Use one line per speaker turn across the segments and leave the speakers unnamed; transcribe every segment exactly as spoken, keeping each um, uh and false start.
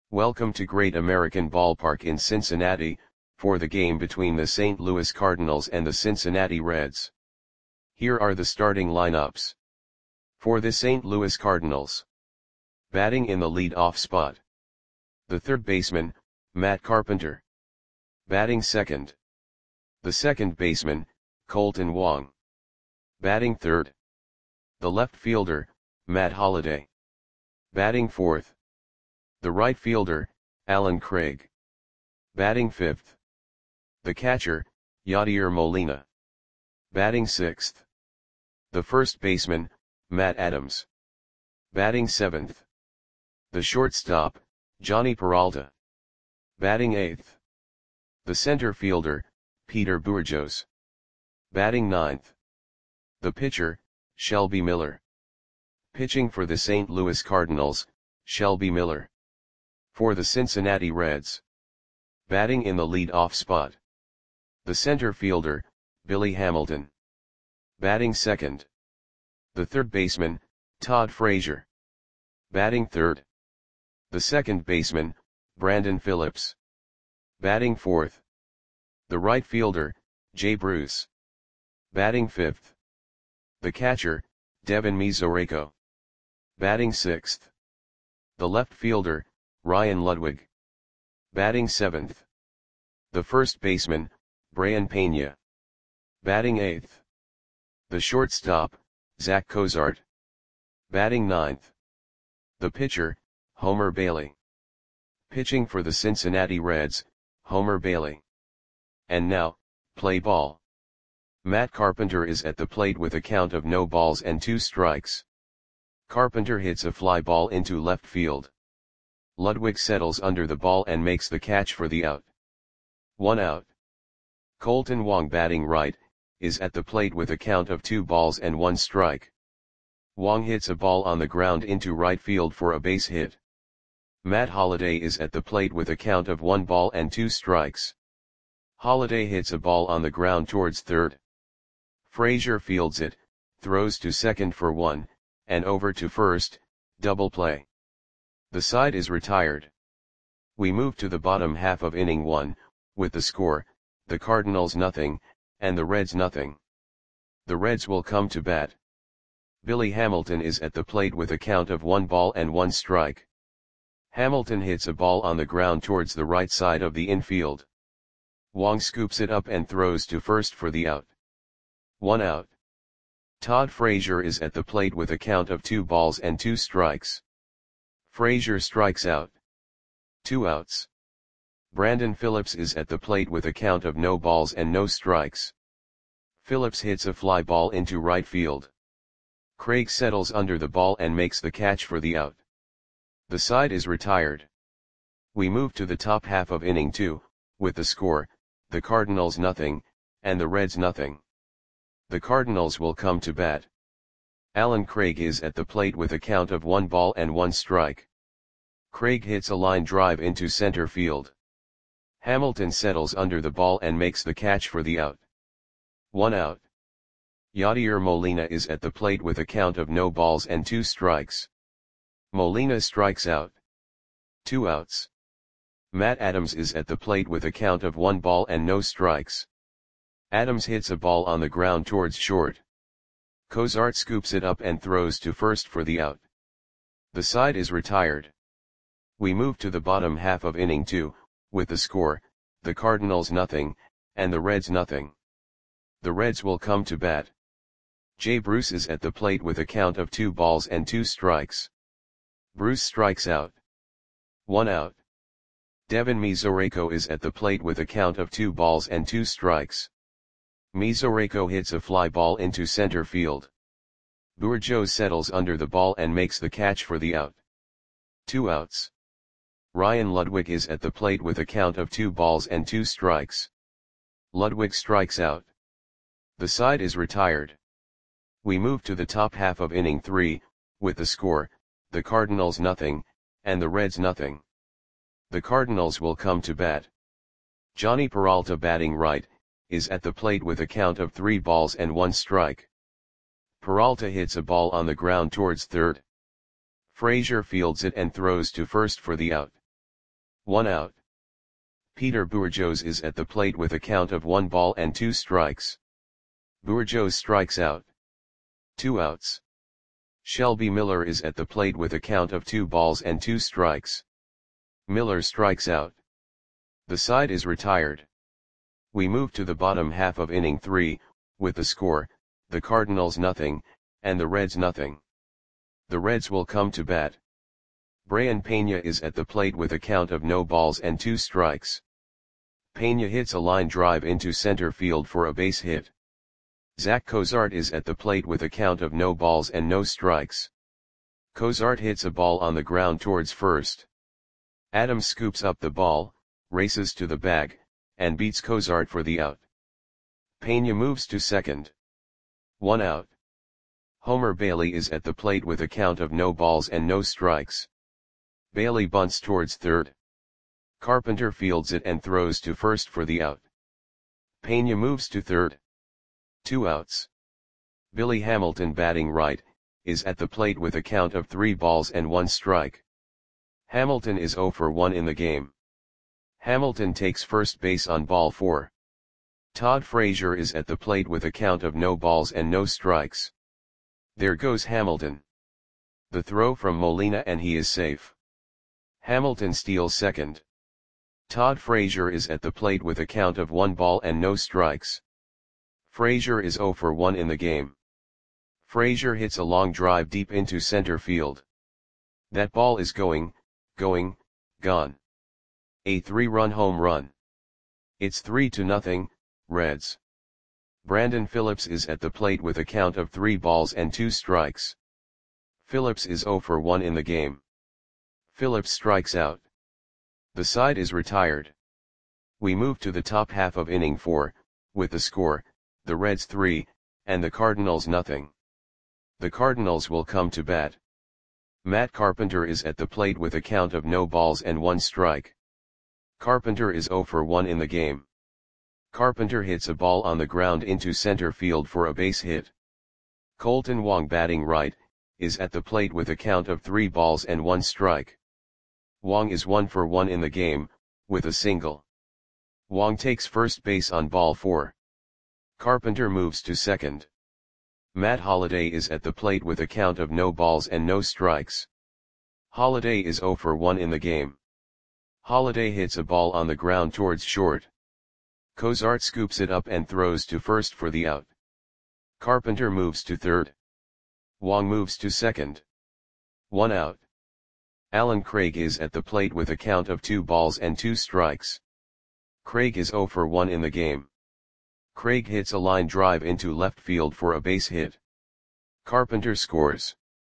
Welcome to Great American Ballpark in Cincinnati, for the game between the Saint Louis Cardinals and the Cincinnati Reds. Here are the starting lineups. For the Saint Louis Cardinals. Batting in the lead-off spot. The third baseman, Matt Carpenter. Batting second. The second baseman, Kolten Wong. Batting third. The left fielder, Matt Holliday. Batting fourth. The right fielder, Allen Craig. Batting fifth. The catcher, Yadier Molina. Batting sixth. The first baseman, Matt Adams. Batting seventh. The shortstop, Jhonny Peralta. Batting eighth. The center fielder, Peter Bourjos. Batting ninth. The pitcher, Shelby Miller. Pitching for the Saint Louis Cardinals, Shelby Miller. For the Cincinnati Reds. Batting in the lead-off spot. The center fielder, Billy Hamilton. Batting second. The third baseman, Todd Frazier. Batting third. The second baseman, Brandon Phillips. Batting fourth. The right fielder, Jay Bruce. Batting fifth. The catcher, Devin Mesoraco. Batting sixth. The left fielder, Ryan Ludwig. Batting seventh. The first baseman, Brayan Pena. Batting eighth. The shortstop, Zach Cozart. Batting ninth. The pitcher, Homer Bailey. Pitching for the Cincinnati Reds, Homer Bailey. And now, play ball. Matt Carpenter is at the plate with a count of no balls and two strikes. Carpenter hits a fly ball into left field. Ludwig settles under the ball and makes the catch for the out. One out. Kolten Wong, batting right, is at the plate with a count of two balls and one strike. Wong hits a ball on the ground into right field for a base hit. Matt Holliday is at the plate with a count of one ball and two strikes. Holliday hits a ball on the ground towards third. Frazier fields it, throws to second for one, and over to first, double play. The side is retired. We move to the bottom half of inning one, with the score, the Cardinals nothing, and the Reds nothing. The Reds will come to bat. Billy Hamilton is at the plate with a count of one ball and one strike. Hamilton hits a ball on the ground towards the right side of the infield. Wong scoops it up and throws to first for the out. One out. Todd Frazier is at the plate with a count of two balls and two strikes. Frazier strikes out. Two outs. Brandon Phillips is at the plate with a count of no balls and no strikes. Phillips hits a fly ball into right field. Craig settles under the ball and makes the catch for the out. The side is retired. We move to the top half of inning two, with the score, the Cardinals nothing, and the Reds nothing. The Cardinals will come to bat. Allen Craig is at the plate with a count of one ball and one strike. Craig hits a line drive into center field. Hamilton settles under the ball and makes the catch for the out. One out. Yadier Molina is at the plate with a count of no balls and two strikes. Molina strikes out. Two outs. Matt Adams is at the plate with a count of one ball and no strikes. Adams hits a ball on the ground towards short. Cozart scoops it up and throws to first for the out. The side is retired. We move to the bottom half of inning two, with the score, the Cardinals nothing, and the Reds nothing. The Reds will come to bat. Jay Bruce is at the plate with a count of two balls and two strikes. Bruce strikes out. One out. Devin Mesoraco is at the plate with a count of two balls and two strikes. Mesoraco hits a fly ball into center field. Bourjos settles under the ball and makes the catch for the out. Two outs. Ryan Ludwig is at the plate with a count of two balls and two strikes. Ludwig strikes out. The side is retired. We move to the top half of inning three, with the score, the Cardinals nothing, and the Reds nothing. The Cardinals will come to bat. Jhonny Peralta, batting right, is at the plate with a count of three balls and one strike. Peralta hits a ball on the ground towards third. Frazier fields it and throws to first for the out. One out. Peter Bourgeois is at the plate with a count of one ball and two strikes. Bourgeois strikes out. Two outs. Shelby Miller is at the plate with a count of two balls and two strikes. Miller strikes out. The side is retired. We move to the bottom half of inning three, with the score, the Cardinals nothing, and the Reds nothing. The Reds will come to bat. Brayan Peña is at the plate with a count of no balls and two strikes. Peña hits a line drive into center field for a base hit. Zach Cozart is at the plate with a count of no balls and no strikes. Cozart hits a ball on the ground towards first. Adams scoops up the ball, races to the bag, and beats Cozart for the out. Peña moves to second. One out. Homer Bailey is at the plate with a count of no balls and no strikes. Bailey bunts towards third. Carpenter fields it and throws to first for the out. Peña moves to third. Two outs. Billy Hamilton, batting right, is at the plate with a count of three balls and one strike. Hamilton is oh for one in the game. Hamilton takes first base on ball four. Todd Frazier is at the plate with a count of no balls and no strikes. There goes Hamilton. The throw from Molina and he is safe. Hamilton steals second. Todd Frazier is at the plate with a count of one ball and no strikes. Frazier is oh for one in the game. Frazier hits a long drive deep into center field. That ball is going, going, gone. A three-run home run. It's three to nothing, Reds. Brandon Phillips is at the plate with a count of three balls and two strikes. Phillips is oh for one in the game. Phillips strikes out. The side is retired. We move to the top half of inning four, with the score, the Reds three, and the Cardinals nothing. The Cardinals will come to bat. Matt Carpenter is at the plate with a count of no balls and one strike. Carpenter is oh for one in the game. Carpenter hits a ball on the ground into center field for a base hit. Colton Wong, batting right, is at the plate with a count of three balls and one strike. Wong is one for one in the game, with a single. Wong takes first base on ball four. Carpenter moves to second. Matt Holliday is at the plate with a count of no balls and no strikes. Holliday is oh for one in the game. Holliday hits a ball on the ground towards short. Cozart scoops it up and throws to first for the out. Carpenter moves to third. Wong moves to second. One out. Alan Craig is at the plate with a count of two balls and two strikes. Craig is oh for one in the game. Craig hits a line drive into left field for a base hit. Carpenter scores.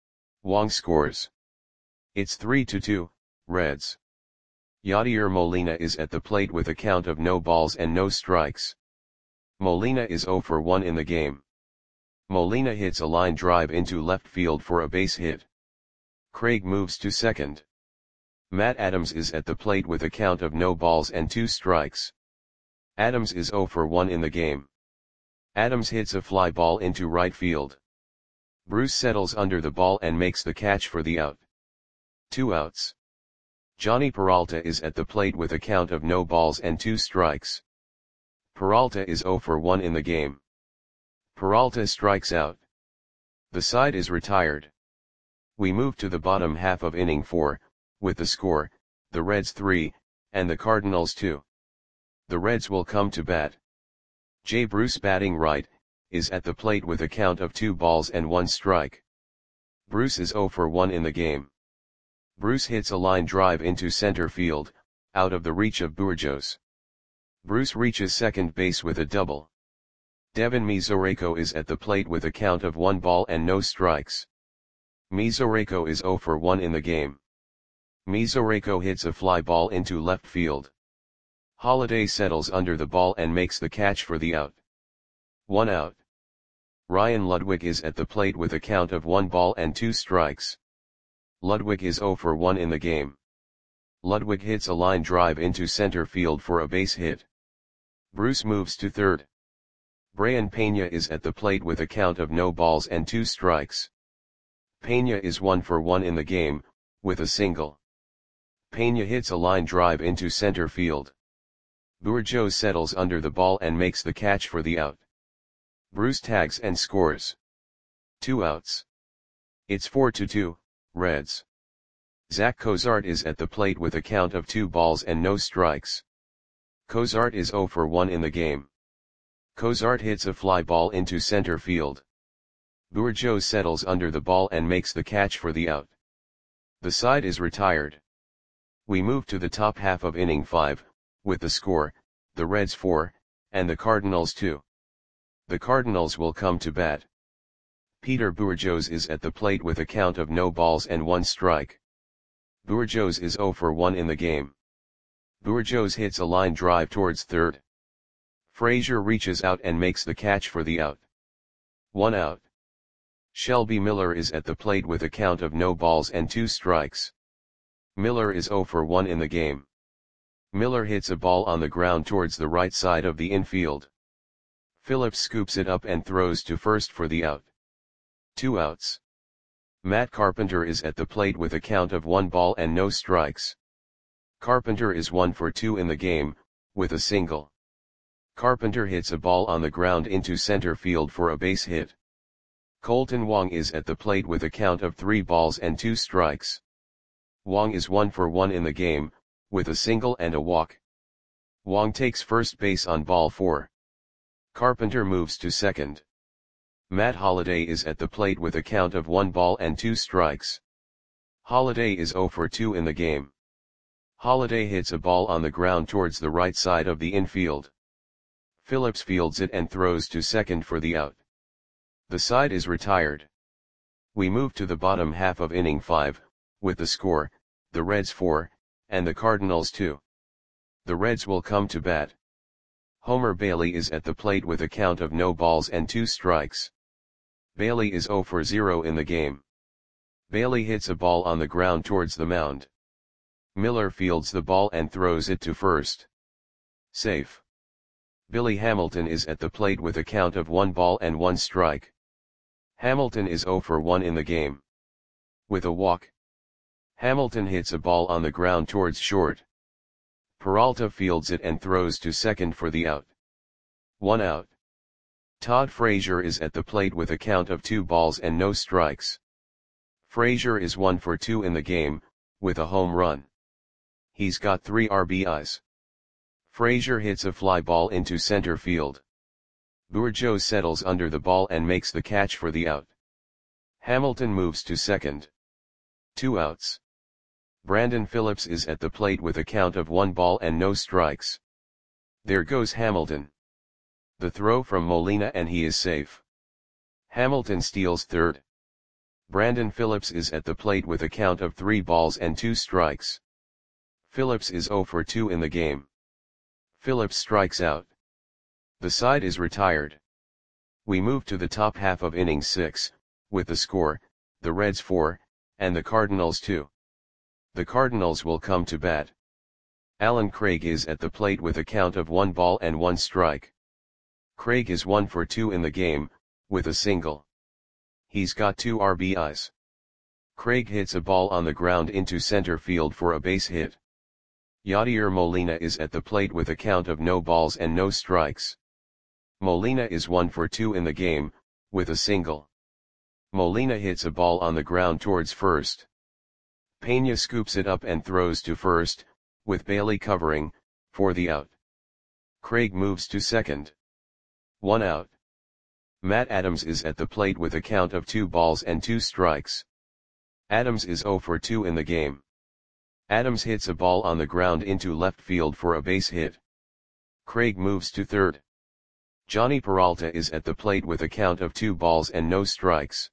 Wong scores. It's three to two, Reds. Yadier Molina is at the plate with a count of no balls and no strikes. Molina is oh for one in the game. Molina hits a line drive into left field for a base hit. Craig moves to second. Matt Adams is at the plate with a count of no balls and two strikes. Adams is oh for one in the game. Adams hits a fly ball into right field. Bruce settles under the ball and makes the catch for the out. Two outs. Johnny Peralta is at the plate with a count of no balls and two strikes. Peralta is oh for one in the game. Peralta strikes out. The side is retired. We move to the bottom half of inning four, with the score, the Reds three, and the Cardinals two. The Reds will come to bat. Jay Bruce, batting right, is at the plate with a count of two balls and one strike. Bruce is oh for one in the game. Bruce hits a line drive into center field, out of the reach of Bourgeois. Bruce reaches second base with a double. Devin Mesoraco is at the plate with a count of one ball and no strikes. Mesoraco is oh for one in the game. Mesoraco hits a fly ball into left field. Holliday settles under the ball and makes the catch for the out. One out. Ryan Ludwig is at the plate with a count of one ball and two strikes. Ludwig is oh for one in the game. Ludwig hits a line drive into center field for a base hit. Bruce moves to third. Brayan Peña is at the plate with a count of no balls and two strikes. Peña is one for one in the game, with a single. Pena hits a line drive into center field. Bourgeau settles under the ball and makes the catch for the out. Bruce tags and scores. Two outs. It's four to two, Reds. Zach Cozart is at the plate with a count of two balls and no strikes. Cozart is zero for one in the game. Cozart hits a fly ball into center field. Bourgeau settles under the ball and makes the catch for the out. The side is retired. We move to the top half of inning five, with the score, the Reds four, and the Cardinals two. The Cardinals will come to bat. Peter Bourgeau is at the plate with a count of no balls and one strike. Bourgeau is zero for one in the game. Bourgeau hits a line drive towards third. Frazier reaches out and makes the catch for the out. One out. Shelby Miller is at the plate with a count of no balls and two strikes. Miller is zero for one in the game. Miller hits a ball on the ground towards the right side of the infield. Phillips scoops it up and throws to first for the out. Two outs. Matt Carpenter is at the plate with a count of one ball and no strikes. Carpenter is one for two in the game, with a single. Carpenter hits a ball on the ground into center field for a base hit. Colton Wong is at the plate with a count of three balls and two strikes. Wong is one for one in the game, with a single and a walk. Wong takes first base on ball four. Carpenter moves to second. Matt Holliday is at the plate with a count of one ball and two strikes. Holliday is zero for two in the game. Holliday hits a ball on the ground towards the right side of the infield. Phillips fields it and throws to second for the out. The side is retired. We move to the bottom half of inning five, with the score, the Reds four, and the Cardinals two. The Reds will come to bat. Homer Bailey is at the plate with a count of no balls and two strikes. Bailey is zero for zero in the game. Bailey hits a ball on the ground towards the mound. Miller fields the ball and throws it to first. Safe. Billy Hamilton is at the plate with a count of one ball and one strike. Hamilton is zero for one in the game. With a walk. Hamilton hits a ball on the ground towards short. Peralta fields it and throws to second for the out. One out. Todd Frazier is at the plate with a count of two balls and no strikes. Frazier is one for two in the game, with a home run. He's got three R B Is. Frazier hits a fly ball into center field. Bourgeau settles under the ball and makes the catch for the out. Hamilton moves to second. Two outs. Brandon Phillips is at the plate with a count of one ball and no strikes. There goes Hamilton. The throw from Molina and he is safe. Hamilton steals third. Brandon Phillips is at the plate with a count of three balls and two strikes. Phillips is zero for two in the game. Phillips strikes out. The side is retired. We move to the top half of inning six, with the score, the Reds four, and the Cardinals two. The Cardinals will come to bat. Alan Craig is at the plate with a count of one ball and one strike. Craig is one for two in the game, with a single. He's got two R B Is. Craig hits a ball on the ground into center field for a base hit. Yadier Molina is at the plate with a count of no balls and no strikes. Molina is one for two in the game, with a single. Molina hits a ball on the ground towards first. Pena scoops it up and throws to first, with Bailey covering, for the out. Craig moves to second. One out. Matt Adams is at the plate with a count of two balls and two strikes. Adams is zero for two in the game. Adams hits a ball on the ground into left field for a base hit. Craig moves to third. Johnny Peralta is at the plate with a count of two balls and no strikes.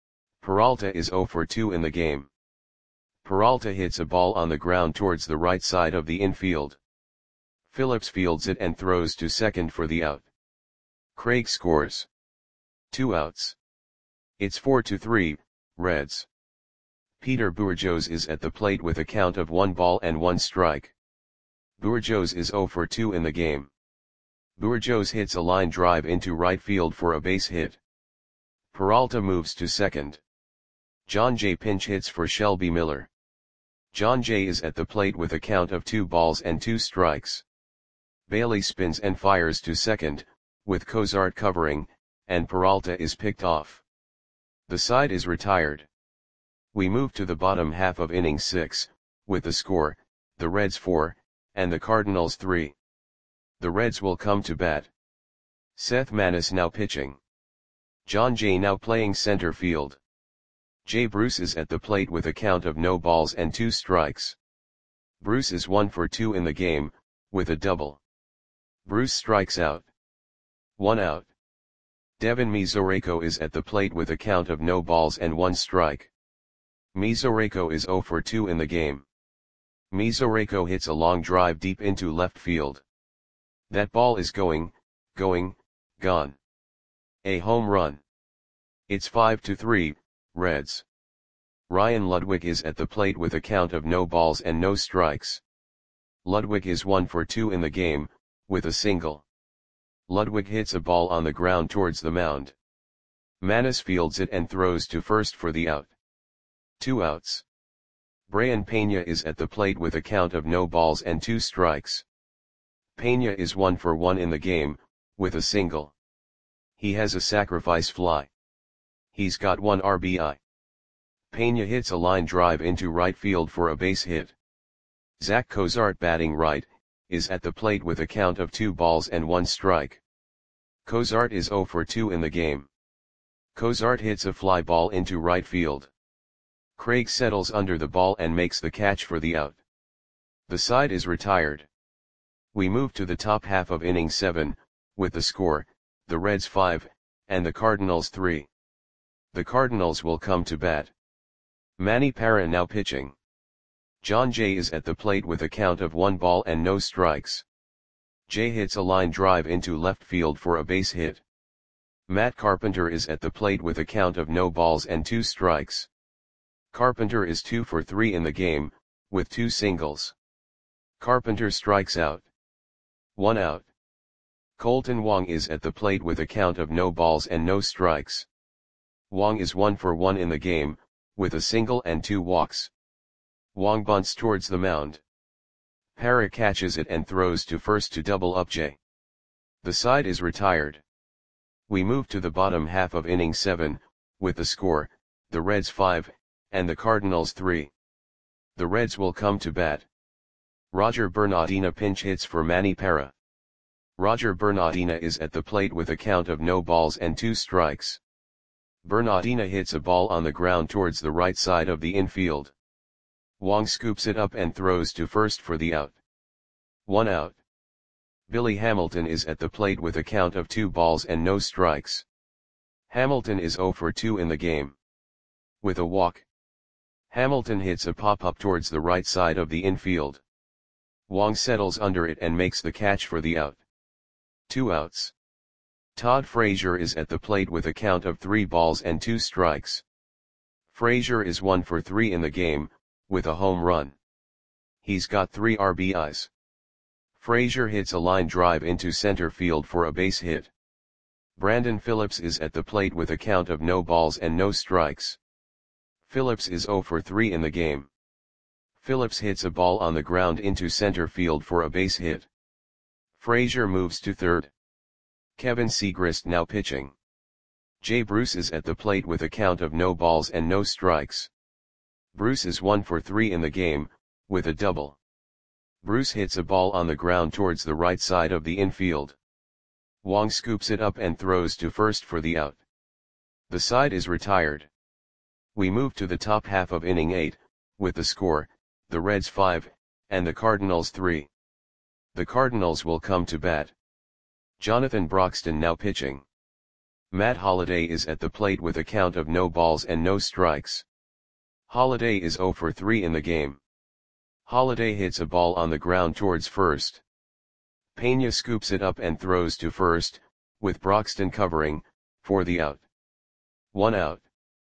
Peralta is zero for two in the game. Peralta hits a ball on the ground towards the right side of the infield. Phillips fields it and throws to second for the out. Craig scores. Two outs. It's four to three, Reds. Peter Bourgeau is at the plate with a count of one ball and one strike. Bourgeau is zero for two in the game. Bourgeau hits a line drive into right field for a base hit. Peralta moves to second. John Jay pinch hits for Shelby Miller. John Jay is at the plate with a count of two balls and two strikes. Bailey spins and fires to second, with Cozart covering, and Peralta is picked off. The side is retired. We move to the bottom half of inning six, with the score, the Reds four, and the Cardinals three. The Reds will come to bat. Seth Maness now pitching. John Jay now playing center field. Jay Bruce is at the plate with a count of no balls and two strikes. Bruce is one for two in the game, with a double. Bruce strikes out. One out. Devin Mesoraco is at the plate with a count of no balls and one strike. Mesoraco is zero for two in the game. Mesoraco hits a long drive deep into left field. That ball is going, going, gone. A home run. It's five to three, Reds. Ryan Ludwig is at the plate with a count of no balls and no strikes. Ludwig is one for two in the game, with a single. Ludwig hits a ball on the ground towards the mound. Maness fields it and throws to first for the out. Two outs. Brayan Peña is at the plate with a count of no balls and two strikes. Peña is one for one in the game, with a single. He has a sacrifice fly. He's got one R B I. Peña hits a line drive into right field for a base hit. Zach Cozart, batting right, is at the plate with a count of two balls and one strike. Cozart is zero for two in the game. Cozart hits a fly ball into right field. Craig settles under the ball and makes the catch for the out. The side is retired. We move to the top half of inning seven, with the score, the Reds five, and the Cardinals three. The Cardinals will come to bat. Manny Parra now pitching. John Jay is at the plate with a count of one ball and no strikes. Jay hits a line drive into left field for a base hit. Matt Carpenter is at the plate with a count of no balls and two strikes. Carpenter is two for three in the game, with two singles. Carpenter strikes out. One out. Colton Wong is at the plate with a count of no balls and no strikes. Wong is one for one in the game, with a single and two walks. Wong bunts towards the mound. Parra catches it and throws to first to double up Jay. The side is retired. We move to the bottom half of inning seven, with the score, the Reds five, and the Cardinals three. The Reds will come to bat. Roger Bernardina pinch hits for Manny Parra. Roger Bernardina is at the plate with a count of no balls and two strikes. Bernardina hits a ball on the ground towards the right side of the infield. Wong scoops it up and throws to first for the out. One out. Billy Hamilton is at the plate with a count of two balls and no strikes. Hamilton is zero for two in the game. With a walk. Hamilton hits a pop-up towards the right side of the infield. Wong settles under it and makes the catch for the out. Two outs. Todd Frazier is at the plate with a count of three balls and two strikes. Frazier is one for three in the game, with a home run. He's got three R B Is. Frazier hits a line drive into center field for a base hit. Brandon Phillips is at the plate with a count of no balls and no strikes. Phillips is zero for three in the game. Phillips hits a ball on the ground into center field for a base hit. Frazier moves to third. Kevin Segrist now pitching. Jay Bruce is at the plate with a count of no balls and no strikes. Bruce is one for three in the game, with a double. Bruce hits a ball on the ground towards the right side of the infield. Wong scoops it up and throws to first for the out. The side is retired. We move to the top half of inning eight, with the score, the Reds five, and the Cardinals three. The Cardinals will come to bat. Jonathan Broxton now pitching. Matt Holliday is at the plate with a count of no balls and no strikes. Holliday is zero for three in the game. Holliday hits a ball on the ground towards first. Peña scoops it up and throws to first, with Broxton covering, for the out. One out.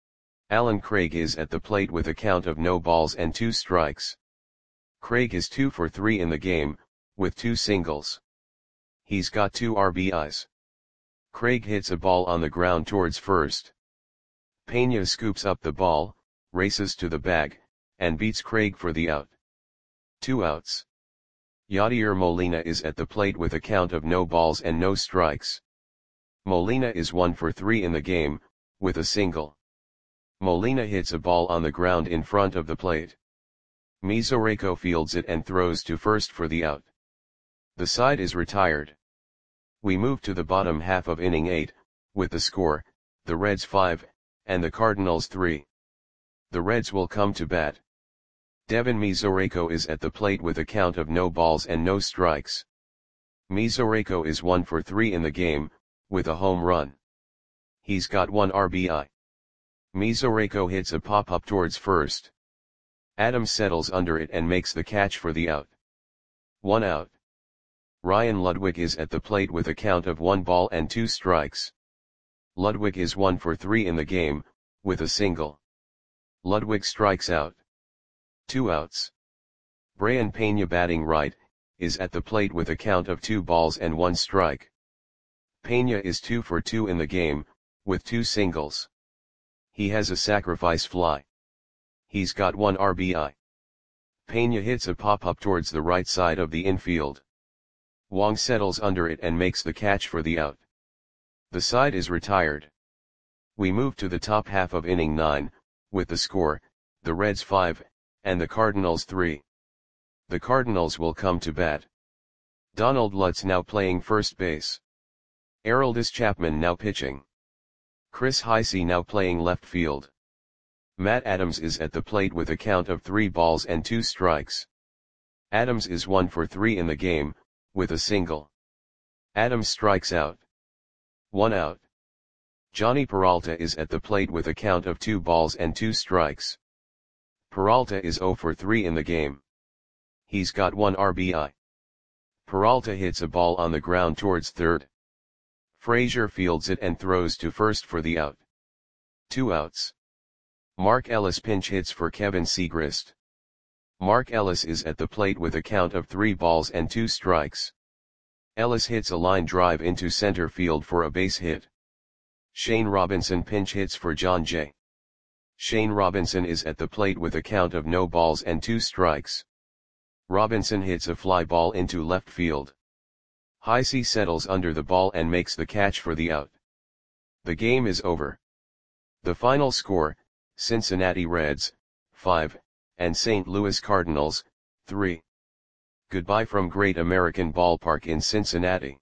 Alan Craig is at the plate with a count of no balls and two strikes. Craig is two for three in the game, with two singles. He's got two R B Is. Craig hits a ball on the ground towards first. Peña scoops up the ball, races to the bag, and beats Craig for the out. Two outs. Yadier Molina is at the plate with a count of no balls and no strikes. Molina is one for three in the game, with a single. Molina hits a ball on the ground in front of the plate. Mesoraco fields it and throws to first for the out. The side is retired. We move to the bottom half of inning eight, with the score, the Reds five, and the Cardinals three. The Reds will come to bat. Devin Mesoraco is at the plate with a count of no balls and no strikes. Mesoraco is one for three in the game, with a home run. He's got one R B I. Mesoraco hits a pop-up towards first. Adams settles under it and makes the catch for the out. One out. Ryan Ludwig is at the plate with a count of one ball and two strikes. Ludwig is one for three in the game, with a single. Ludwig strikes out. Two outs. Brian Pena, batting right, is at the plate with a count of two balls and one strike. Pena is two for two in the game, with two singles. He has a sacrifice fly. He's got one R B I. Pena hits a pop-up towards the right side of the infield. Wong settles under it and makes the catch for the out. The side is retired. We move to the top half of inning nine, with the score, the Reds five, and the Cardinals three. The Cardinals will come to bat. Donald Lutz now playing first base. Aroldis Chapman now pitching. Chris Heisey now playing left field. Matt Adams is at the plate with a count of three balls and two strikes. Adams is one for three in the game, with a single. Adams strikes out. One out. Johnny Peralta is at the plate with a count of two balls and two strikes. Peralta is zero for three in the game. He's got one R B I. Peralta hits a ball on the ground towards third. Frazier fields it and throws to first for the out. Two outs. Mark Ellis pinch hits for Kevin Segrist. Mark Ellis is at the plate with a count of three balls and two strikes. Ellis hits a line drive into center field for a base hit. Shane Robinson pinch hits for John Jay. Shane Robinson is at the plate with a count of no balls and two strikes. Robinson hits a fly ball into left field. Heisey settles under the ball and makes the catch for the out. The game is over. The final score, Cincinnati Reds, five, and Saint Louis Cardinals, three. Goodbye from Great American Ballpark in Cincinnati.